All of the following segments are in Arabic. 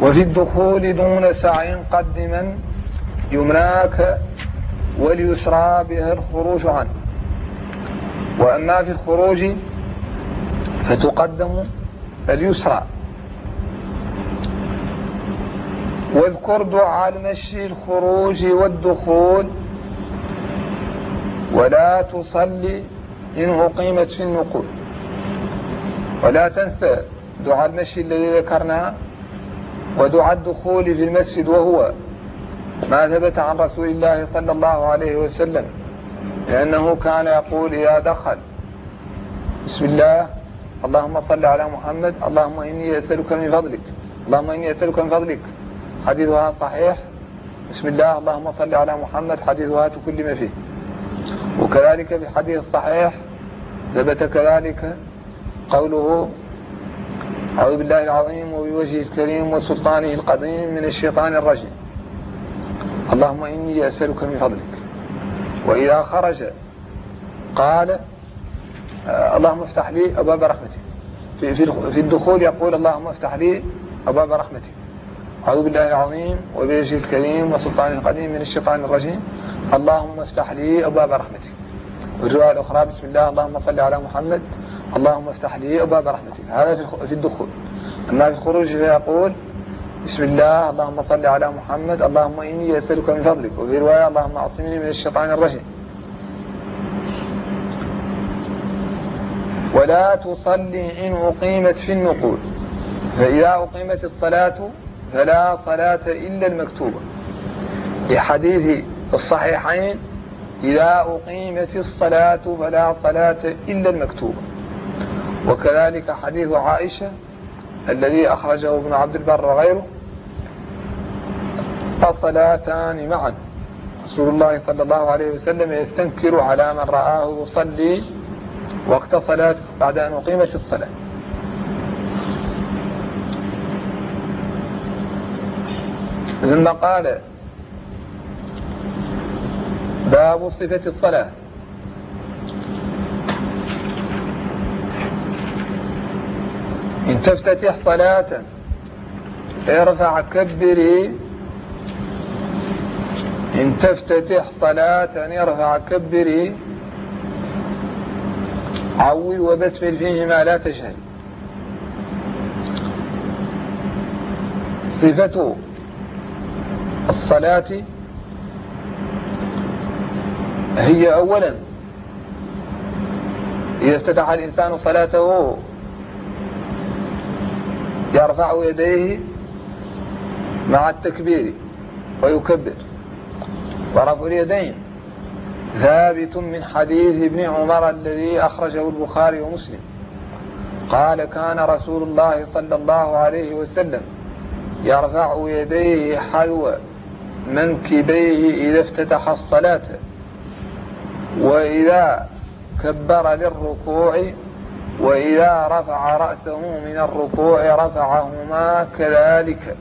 وفي الدخول دون سعي قدما يمناك واليسرى بها الخروج عنه. وأما في الخروج فتقدم اليسرى. واذكر دعاء المشي الخروج والدخول ولا تصلي إن أقيمت في النقول. ولا تنسى دعاء المشي الذي ذكرناه ودعاء الدخول في المسجد، وهو ما ثبت عن رسول الله صلى الله عليه وسلم، لأنه كان يقول إذا دخل بسم الله اللهم صل على محمد اللهم إني أسألك من فضلك اللهم إني أسألك من فضلك، حديثها صحيح. بسم الله اللهم صل على محمد حديثها تكلم فيه. وكذلك في الحديث الصحيح ثبت كذلك قوله أعوذ بالله العظيم وبوجهه الكريم وسلطانه القديم من الشيطان الرجيم اللهم إني أسألك من فضلك. وإذا خرج قال اللهم افتح لي أبواب رحمتك. في الدخول يقول اللهم افتح لي أبواب رحمتك أعوذ بالله العظيم وبوجهه الكريم وسلطانه القديم من الشيطان الرجيم اللهم افتح لي أبواب رحمتك. والرواية الأخرى بسم الله اللهم صل على محمد اللهم افتح لي أبواب رحمتك. هذا في الدخول. أما في الخروج فيقول بسم الله اللهم صل على محمد اللهم إني أسألك من فضلك. وفي رواية اللهم أعصمني من الشيطان الرجيم. ولا تصلي إن أقيمت في النقول. فإذا أقيمت الصلاة فلا صلاة إلا المكتوبة، لحديث الصحيحين إذا أقيمت الصلاة فلا صلاة إلا المكتوبة. وكذلك حديث عائشة الذي أخرجه ابن عبد البر وغيره الصلاتان معا، رسول الله صلى الله عليه وسلم يستنكر على من رآه يصلي وقت صلاة بعد أن أقيمت الصلاة. ثم قال باب صفة الصلاة. إن تفتتح صلاة ارفع كبري إن تفتتح صلاة ارفع كبري عوذ وبسمل فيهما لا تجهل. صفة الصلاة هي أولا إذا افتتح الإنسان صلاته يرفع يديه مع التكبير ويكبر. ورفع اليدين ثابت من حديث ابن عمر الذي أخرجه البخاري ومسلم قال كان رسول الله صلى الله عليه وسلم يرفع يديه حذو منكبيه إذا افتتح الصلاة، وإذا كبر للركوع، وإذا رفع رأسه من الركوع رفعهما كذلك،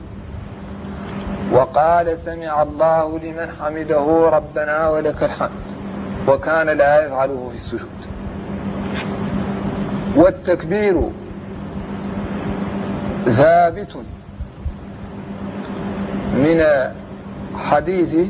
وقال سمع الله لمن حمده ربنا ولك الحمد، وكان لا يفعله في السجود. والتكبير ثابت من حديث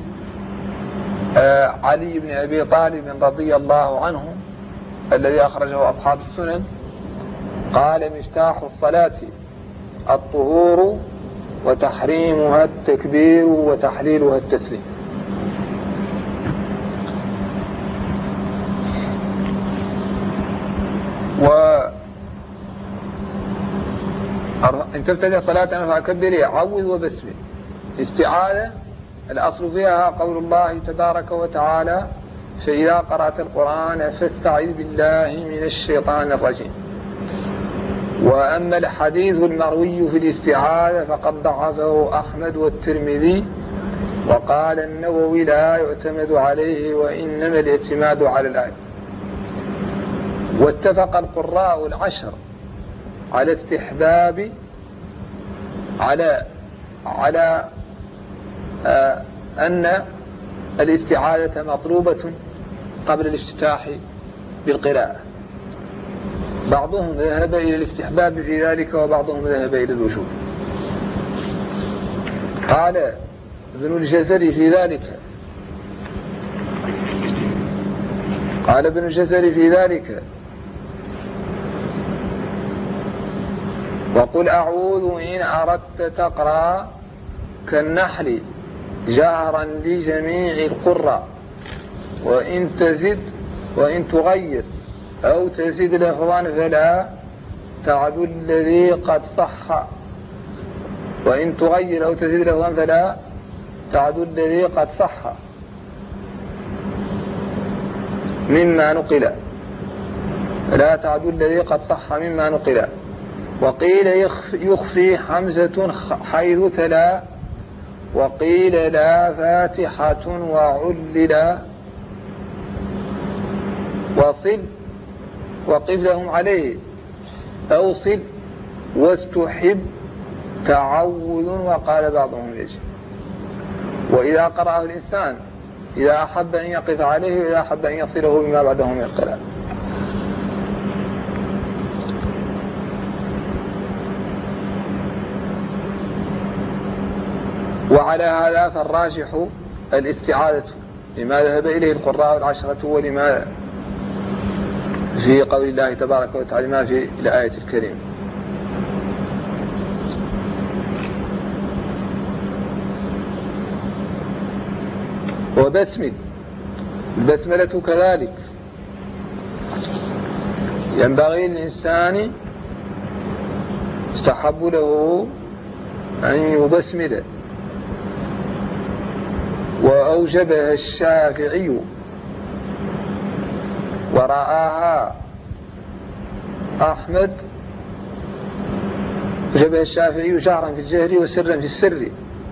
علي بن أبي طالب رضي الله عنه الذي أخرجه أصحاب السنن قال مفتاح الصلاة الطهور وتحريمها التكبير وتحليلها التسليم. إن تبتدئ صلاة فكبري عوذ وبسمل. استعاذة الأصل فيها قول الله تبارك وتعالى فإذا قرأت القرآن فاستعذ بالله من الشيطان الرجيم. وأما الحديث المروي في الاستعاذة فقد ضعفه أحمد والترمذي، وقال النووي لا يعتمد عليه وإنما الاعتماد على الآية. واتفق القراء العشر على استحباب على أن الاستعاذة مطلوبة قبل الافتتاح بالقراءة. بعضهم ذهب إلى الاستحباب في ذلك وبعضهم ذهب إلى الوجوب. قال ابن الجزري في ذلك وقل أعوذ إن أردت تقرأ كالنحل جهرا لجميع القراء، وإن تغير أو تزيد لفظا فلا تعد الذي قد صح، وإن تغير أو تزيد لفظا فلا تعد الذي قد صح مما نقل، فلا تعد الذي قد صح مما نقل. وقيل يخفي حمزة حيث تلا، وقيل لا فاتحة وعللا، وصل وقف لهم عليه أوصل واستحب تعوذ، وقال بعضهم يجب. وإذا قرأه الإنسان إذا أحب أن يقف عليه وإذا أحب أن يصله بما بعده من القراءة. وعلى هذا فالراجح الاستعاذة لما ذهب إليه القراء العشرة، ولما في قول الله تبارك وتعالى ما في الآية الكريمة. البسملة كذلك ينبغي للإنسان يستحب له أن يبسمل، وأوجبها الشافعي ورآها أحمد، أوجبها الشافعي جهرا في الجهر وسرا في السر،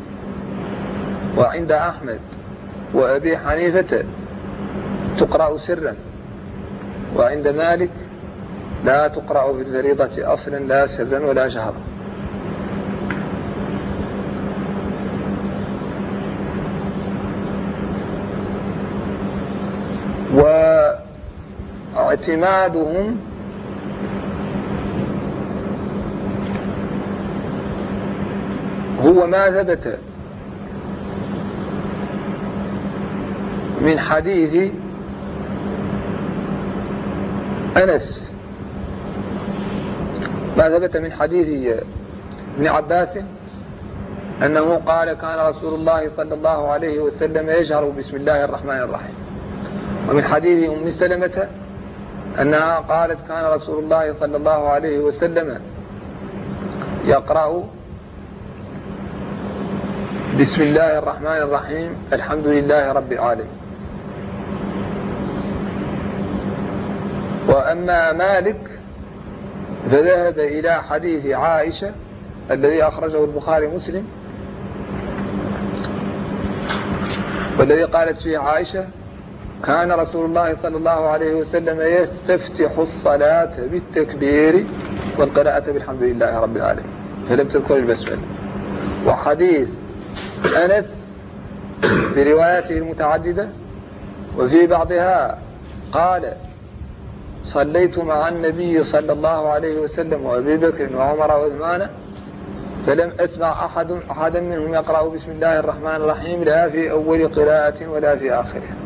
وعند أحمد وأبي حنيفة تقرأ سرا، وعند مالك لا تقرأ في الفريضة أصلا لا سرا ولا جهرا. واعتمادهم هو ما ثبت من حديث أنس، ما ثبت من حديث ابن عباس أنه قال كان رسول الله صلى الله عليه وسلم يجهر بسم الله الرحمن الرحيم. ومن حديث أم سلمة أنها قالت كان رسول الله صلى الله عليه وسلم يقرأ بسم الله الرحمن الرحيم الحمد لله رب العالمين. وأما مالك فذهب إلى حديث عائشة الذي أخرجه البخاري مسلم، والذي قالت فيه عائشة كان رسول الله صلى الله عليه وسلم يستفتح الصلاة بالتكبير والقراءة بالحمد لله رب العالمين، فلم تذكر البسملة. وحديث أنس برواياته المتعددة وفي بعضها قال صليت مع النبي صلى الله عليه وسلم وأبي بكر وعمر وعثمان فلم أسمع أحدا منهم يقرأ بسم الله الرحمن الرحيم لا في أول قراءة ولا في آخرها.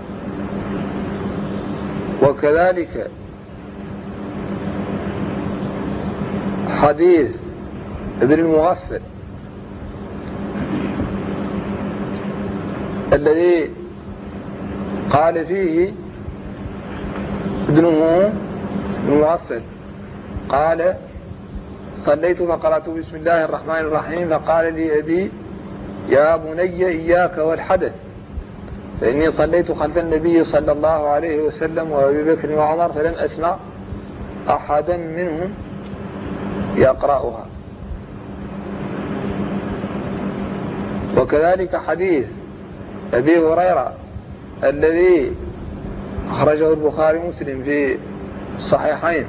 وكذلك حديث ابن المغفل الذي قال فيه ابن المغفل قال صليت فقرأت بسم الله الرحمن الرحيم فقال لي أبي يا بني إياك والحدث، فإني صليت خلف النبي صلى الله عليه وسلم وأبي بكر وعمر فلم أسمع أحدا منهم يقرأها. وكذلك حديث أبي هريرة الذي أخرجه البخاري مسلم في الصحيحين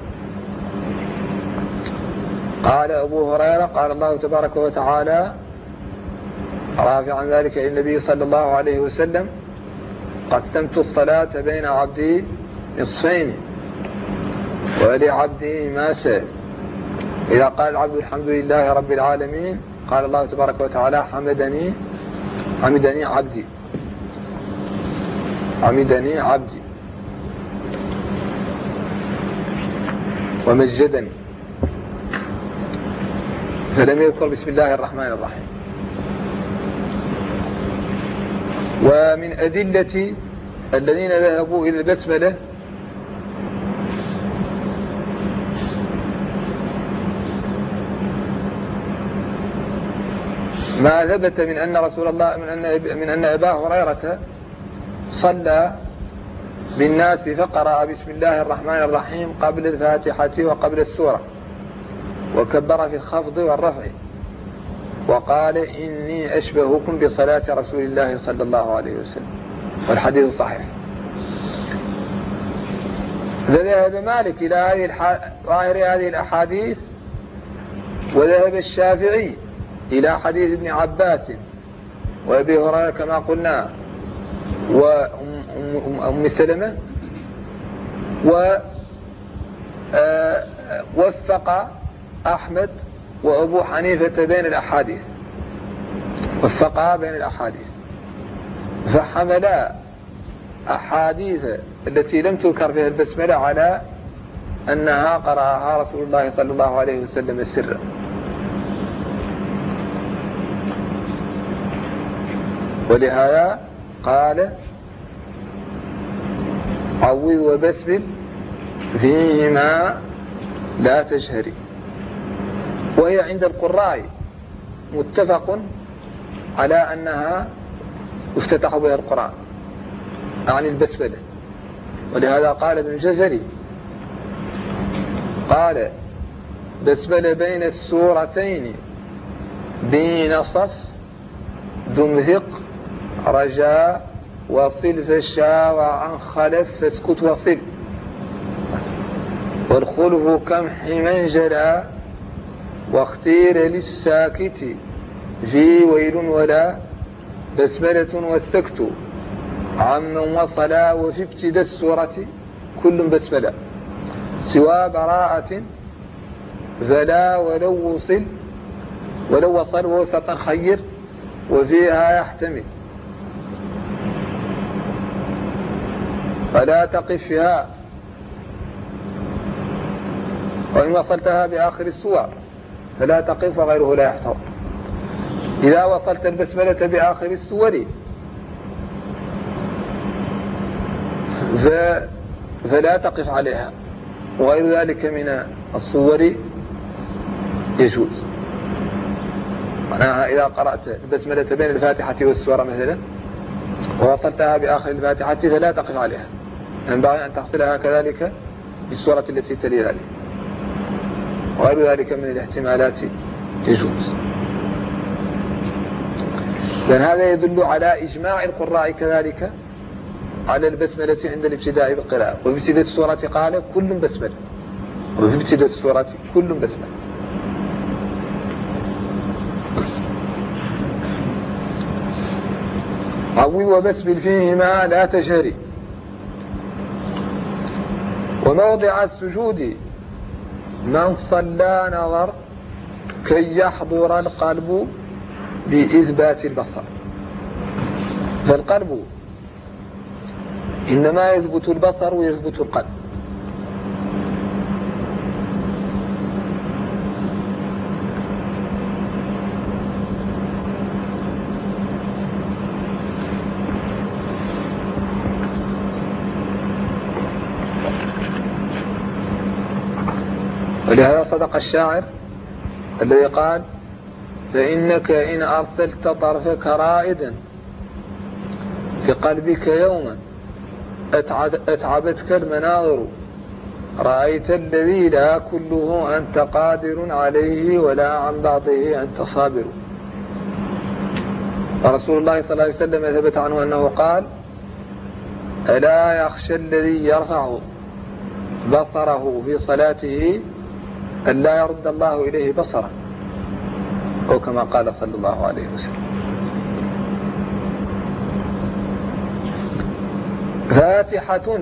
قال أبو هريرة قال الله تبارك وتعالى رافعا ذلك إلى النبي صلى الله عليه وسلم قسمت الصلاة بين عبدي نصفين ولعبدي ما سأل. إذا قال العبد الحمد لله رب العالمين قال الله تبارك وتعالى حمدني عمدني عبدي، عمدني عبدي، ومجدني، فلم يذكر بسم الله الرحمن الرحيم. ومن أدلة الذين ذهبوا إلى البسملة ما ثبت من أن رسول الله من أن أبا هريرة صلى بالناس فقرأ بسم الله الرحمن الرحيم قبل الفاتحة وقبل السورة، وكبر في الخفض والرفع، وقال إني أشبهكم بصلاة رسول الله صلى الله عليه وسلم، والحديث صحيح. فذهب مالك إلى ظاهر هذه الأحاديث، وذهب الشافعي إلى حديث ابن عباس وأبي هريرة كما قلنا وأم سلمة، ووفق أحمد وأبو حنيفة بين الأحاديث، وفقها بين الأحاديث، فحملا أحاديث التي لم تذكر فيها البسملة على أنها قرأها رسول الله صلى الله عليه وسلم سرا. ولهذا قال عوذ وبسمل فيهما لا تجهري، وهي عند القراء متفق على أنها افتتح بها القرآن عن البسملة. ولهذا قال ابن الجزري قال بسملة بين السورتين بين صف دمذق رجاء وصل فشا وعن خلف فاسكت وصل، والخلف كمح من جلا واختير للساكت في ويل ولا بسملة والسكت عمن وصلا، وفي ابتداء السورة كل بسملة سوى براءة فلا ولو وصل وسطا خير وفيها يحتمل، فلا تقف فيها، وإن وصلتها بآخر السور فلا تقف وغيره لا يحتوى. إذا وصلت البسملة بآخر السور فلا تقف عليها، وغير ذلك من الصور يجوز. معناها إذا قرأت البسملة بين الفاتحة والسورة مثلا ووصلتها بآخر الفاتحة فلا تقف عليها، ينبغي أن تحصلها كذلك بالسورة التي تلي ذلك، وغير ذلك من الاحتمالات يجوز. لأن هذا يدل على إجماع القراء كذلك على البسملة عند الابتداء بالقراءة، وفي ابتداء السورة قال كل بسملة، وفي ابتداء السورة كل بسملة. عوذ وبسمل فيهما لا تجهري. وموضع السجود من صلى نظر كي يحضر القلب بإثبات البصر، فالقلب إنما يثبت البصر ويثبت القلب. ولهذا صدق الشاعر الذي قال فإنك إن أرسلت طرفك رائدا في قلبك يوما أتعبتك المناظر، رأيت الذي لا كله أنت قادر عليه ولا عن بعضه أنت صابر. ورسول الله صلى الله عليه وسلم ثبت عنه أنه قال ألا يخشى الذي يرفع بصره في صلاته أن لا يرد الله إليه بصره، أو كما قال صلى الله عليه وسلم. فاتحة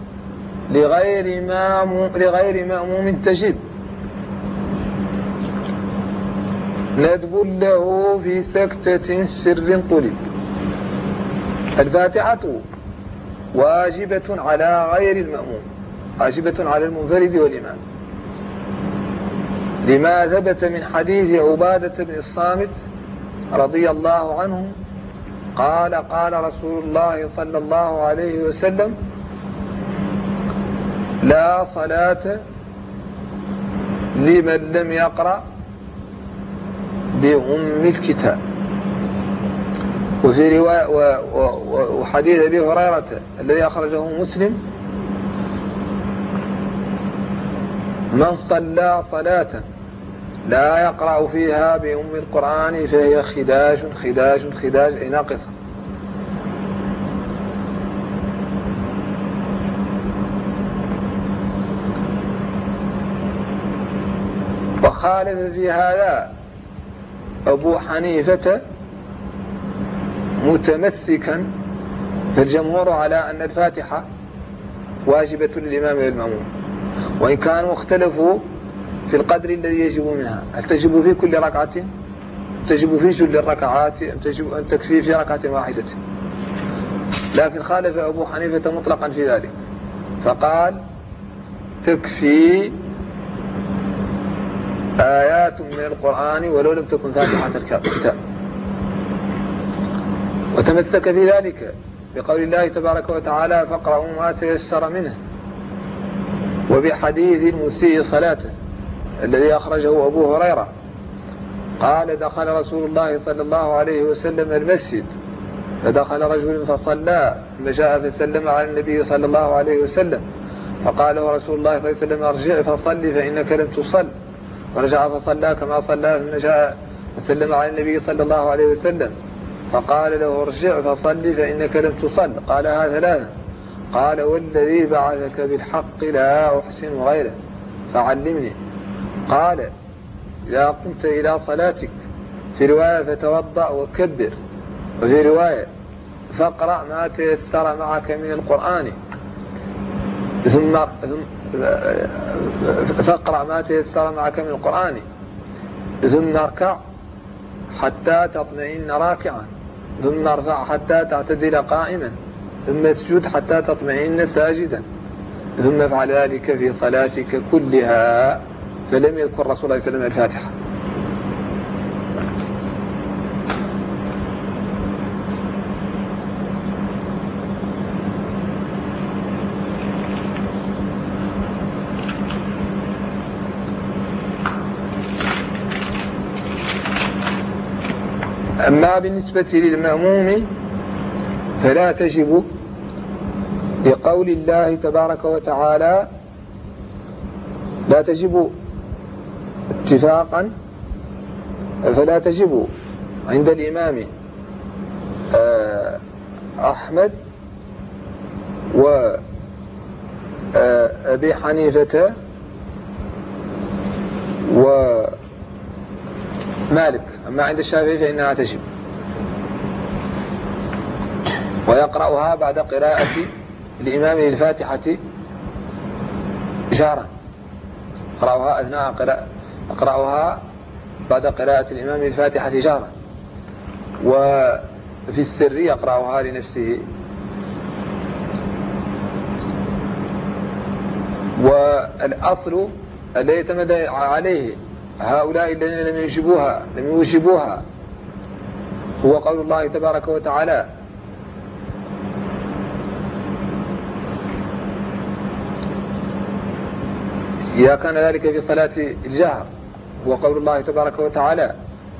لغير مأموم تجب، ندب له في سكتة سر طلب. الفاتحة واجبة على غير المأموم، واجبة على المنفرد والإمام، لما ثبت من حديث عبادة بن الصامت رضي الله عنه قال قال رسول الله صلى الله عليه وسلم: لا صلاة لمن لم يقرأ بأم الكتاب. وفي رواية وحديث أبي هريرة الذي أخرجه مسلم: من صلى صلاة لا يقرأ فيها بأم القرآن فهي خداج خداج خداج أي ناقصة. وخالف في هذا أبو حنيفة متمسكا، فالجمهور على أن الفاتحة واجبة للإمام والمأموم، وإن كانوا اختلفوا في القدر الذي يجب منها، هل تجب في كل ركعة، تجب في جل الركعات، تجب أن تكفي في ركعة واحدة. لكن خالف أبو حنيفة مطلقا في ذلك، فقال تكفي آيات من القرآن ولو لم تكن فاتحة الكتاب. وتمسك في ذلك بقول الله تبارك وتعالى: فاقرأوا ما تيسر منه، وبحديث المسيء صلاته الذي أخرجه أبو هريرة قال: دخل رسول الله صلى الله عليه وسلم المسجد فدخل رجل فصلى، ثم جاء فسلم على النبي صلى الله عليه وسلم، فقال له رسول الله صلى الله عليه وسلم: ارجع فصل فإنك لم تصل. فرجع فصلى كما صلى، ثم جاء فسلم على النبي صلى الله عليه وسلم، فقال له: ارجع فصل فإنك لم تصل. قالها ثلاثة. قال: والذي بعثك بالحق لا أحسن غيره فعلمني. قال: إذا قمت إلى صلاتك، في رواية فتوضأ وكبر، وفي رواية فاقرأ ما تيسر معك من القرآن، فاقرأ ما تيسر معك من القرآن، ثم اركع حتى تطمئن راكعا، ثم ارفع حتى تعتدل قائما، ثم اسجد حتى تطمئن ساجدا، ثم افعل ذلك في صلاتك كلها. فلم يذكر رسول الله صلى الله عليه وسلم الفاتحة. أما بالنسبة للمأموم فلا تجب، لقول الله تبارك وتعالى: لا تجب اتفاقا، فلا تجب عند الإمام أحمد وأبي حنيفة ومالك. أما عند الشافعي فإنها تجب، ويقرأها بعد قراءة الإمام للفاتحة جهرا، يقرأها أثناء يقرأها بعد قراءة الإمام للفاتحة جهرا، وفي السر يقرأها لنفسه. والأصل الذي اعتمد عليه هؤلاء الذين لم يوجبوها هو قول الله تبارك وتعالى: إذا كان ذلك في صلاة الجهر، هو قول الله تبارك وتعالى: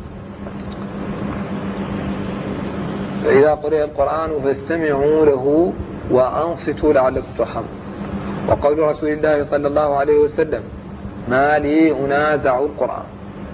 فإذا قرئ القرآن فاستمعوا له وأنصتوا لعلكم ترحمون. وقول رسول الله صلى الله عليه وسلم: ما لي أنازع القرآن.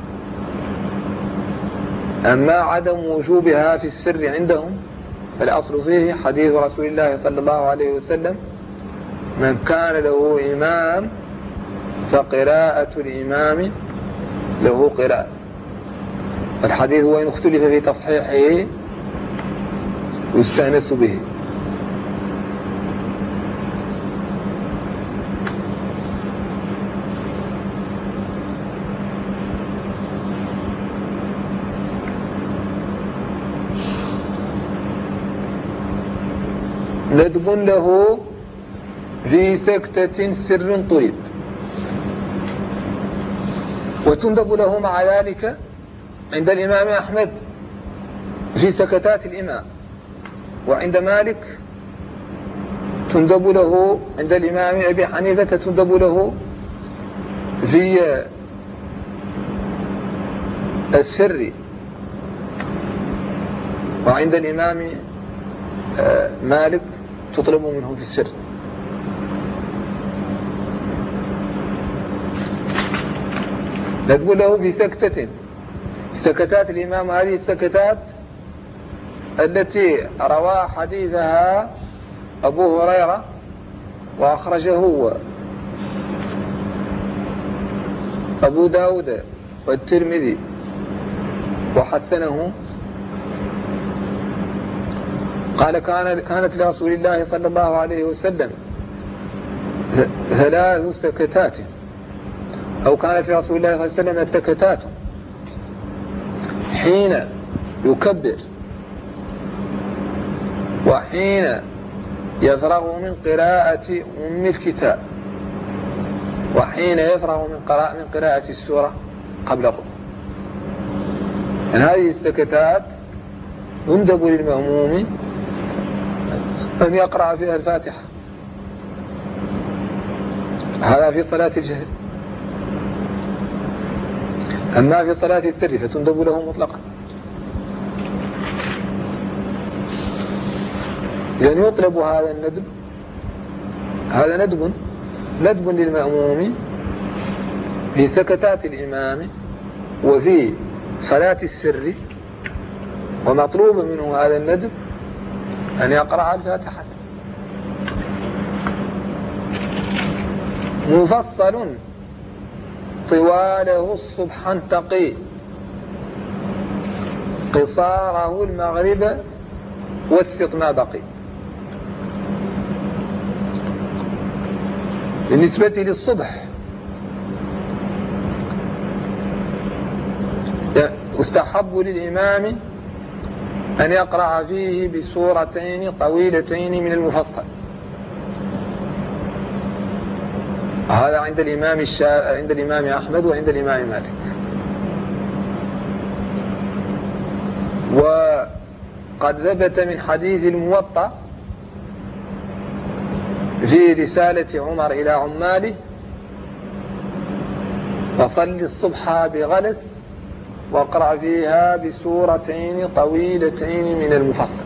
أما عدم وجوبها في السر عندهم فالأصل فيه حديث رسول الله صلى الله عليه وسلم: من كان له إمام فقراءة الإمام له قراءة. الحديث وإن اختلف في تصحيحه يستأنس به. ندب له في سكتة سر طرب، وتندب له مع ذلك عند الإمام أحمد في سكتات الإمام، وعند مالك تندب له، عند الإمام أبي حنيفة تندب له في السر، وعند الإمام مالك تطلب منه في السر. ندب له في سكتة، سكتات الإمام، هذه السكتات التي روى حديثها أبو هريرة وأخرجه أبو داود والترمذي وحسنه. قال كانت لرسول الله صلى الله عليه وسلم 3 سكتات، أو كانت لرسول الله صلى الله عليه وسلم سكتات حين يكبر، وحين يفرغ من قراءة أم الكتاب، وحين يفرغ من قراءة السورة قبل الركوع. هذه السكتات يندب للمأموم أن يقرأ فيها الفاتحة، هذا في صلاة الجهر. أما في صلاة السر فتندب له مطلقا. إذن يطلب هذا الندب، هذا ندب للمأموم في سكتات الإمام وفي صلاة السر، ومطلوب منه هذا الندب أن يقرأ الفاتحة. مفصل طواله الصبح انتقي، قصاره المغرب وسط ما بقي. بالنسبة للصبح يستحب للإمام أن يقرأ فيه بسورتين طويلتين من المفصل، هذا عند الإمام أحمد وعند الإمام مالك. وقد ثبت من حديث الموطأ في رسالة عمر إلى عماله: فصل الصبح بغلس واقرأ فيها بسورتين طويلتين من المفصل.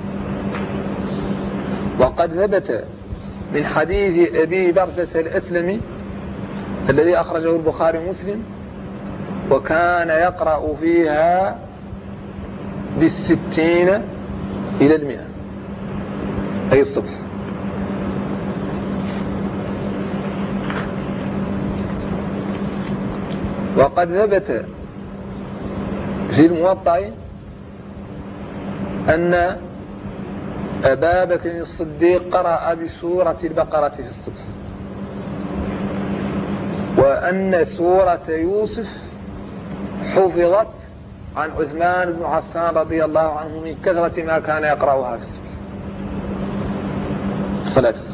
وقد ثبت من حديث أبي برزة الأسلمي الذي أخرجه البخاري ومسلم: وكان يقرأ فيها 60 إلى 100، أي الصبح. وقد ثبت في الموطأ أن أبا بكر الصديق قرأ بسورة البقرة في الصبح، وأن سورة يوسف حفظت عن عثمان بن عفان رضي الله عنه من كثرة ما كان يقرأها في الصبح، صلاة الصبح.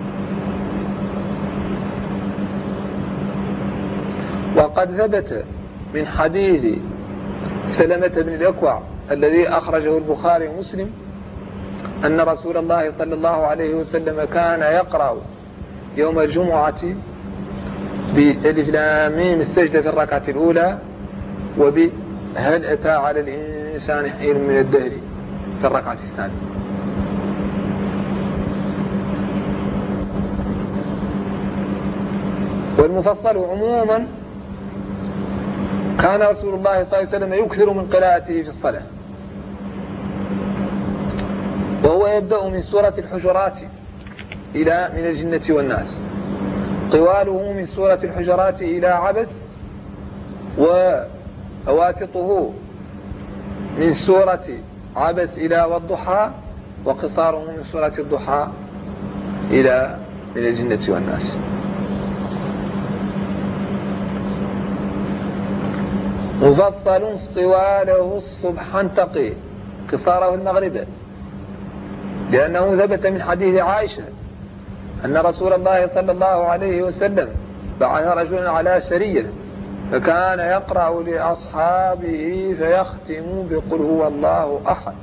وقد ثبت من حديث سلمة بن الأكوع الذي أخرجه البخاري ومسلم أن رسول الله صلى الله عليه وسلم كان يقرأ يوم الجمعة بألف لام ميم السجدة في الركعة الأولى، وبهل أتى على الإنسان حين من الدهر في الركعة الثانية. والمفصل عموما كان رسول الله صلى الله عليه وسلم يكثر من قراءته في الصلاة، وهو يبدأ من سورة الحجرات إلى من الجنة والناس، طواله من سورة الحجرات إلى عبس، وأواسطه من سورة عبس إلى والضحى، وقصاره من سورة الضحى إلى من الجنة والناس. مفصل طواله الصبح انتقي، قصاره المغرب، لأنه ثبت من حديث عائشة أن رسول الله صلى الله عليه وسلم بعث رجلا على سرية فكان يقرأ لأصحابه فيختم بقل هو الله أحد،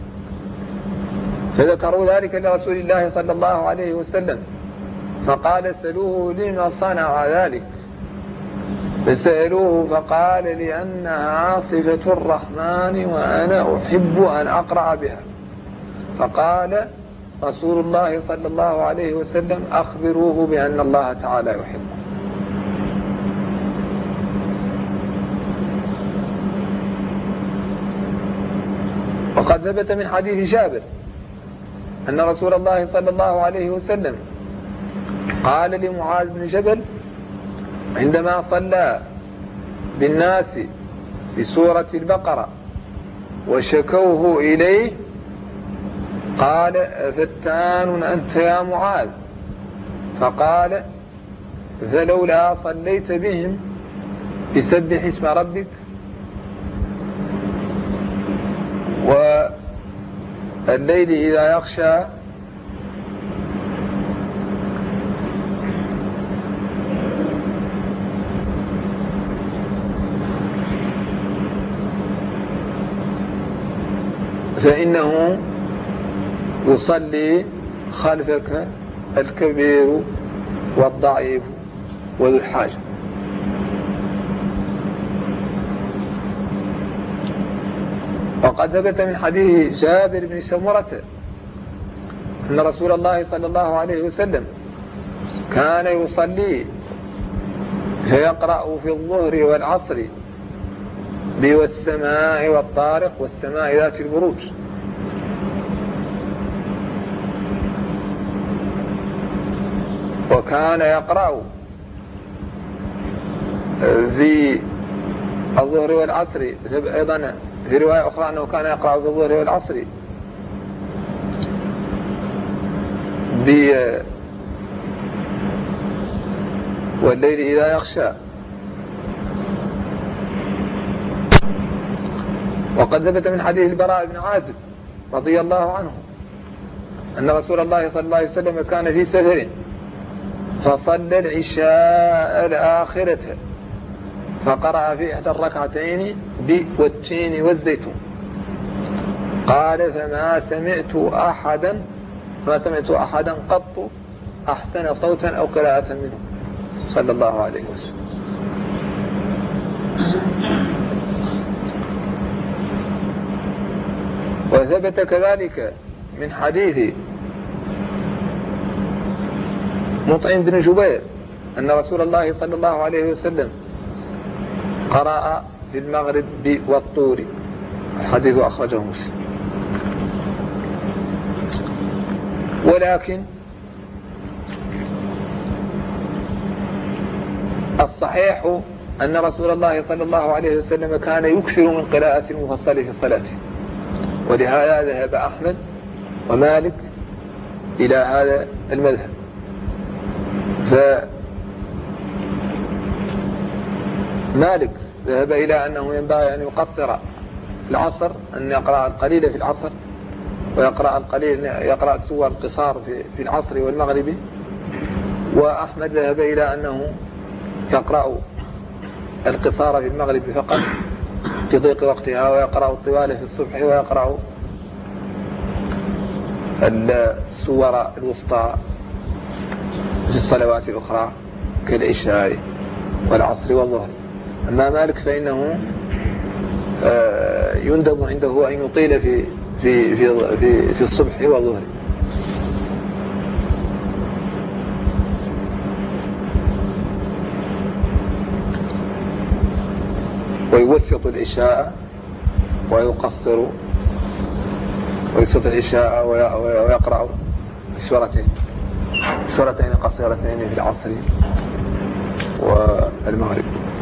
فذكروا ذلك لرسول الله صلى الله عليه وسلم فقال سألوه لما صنع ذلك، فسألوه فقال لأنها صفة الرحمن وأنا أحب أن أقرأ بها. فقال رسول الله صلى الله عليه وسلم أخبروه بأن الله تعالى يحبه. وقد ثبت من حديث جابر أن رسول الله صلى الله عليه وسلم قال لمعاذ بن جبل عندما صلى بالناس بسورة البقرة وشكوه إليه قال فتان أنت يا معاذ؟ فقال فلولا صليت بهم بسبح اسم ربك والليل إذا يغشى فإنه يصلي خلفك الكبير والضعيف وذو الحاجة. وقد ثبت من حديث جابر بن سمرة أن رسول الله صلى الله عليه وسلم كان يصلي فيقرأ في الظهر والعصر والسماء والطارق والسماء ذات البروج، وكان يقرأ في الظهر والعصر أيضا في رواية أخرى أنه كان يقرأ في الظهر والعصر والليل إذا يغشى. وقد ثبت من حديث البراء بن عازب رضي الله عنه أن رسول الله صلى الله عليه وسلم كان في سفر فصلى العشاء الآخرة فقرأ في إحدى الركعتين والتين والزيتون. قال فما سمعت أحدا قط أحسن صوتا أو قراءة منه صلى الله عليه وسلم. وثبت كذلك من حديث مطعم بن جبير أن رسول الله صلى الله عليه وسلم قرأ في المغرب والطور، الحديث أخرجه مسلم. ولكن الصحيح أن رسول الله صلى الله عليه وسلم كان يكثر من قراءة المفصل في صلاته، ولهذا ذهب أحمد ومالك إلى هذا المذهب. فمالك ذهب إلى أنه ينبغي أن يقصر في العصر، أن يقرأ القليل في العصر يقرأ سور القصار في العصر والمغرب. وأحمد ذهب إلى أنه يقرأ القصار في المغرب فقط لضيق وقتها، ويقرأ الطوال في الصبح، ويقرأ السور الوسطى في الصلوات الأخرى كالعشاء والعصر والظهر. أما مالك فإنه يندب عنده أن يطيل في الصبح والظهر. ويوسط العشاء ويقصر، ويوسط العشاء ويقرأ سورتين قصيرتين في العصر والمغرب.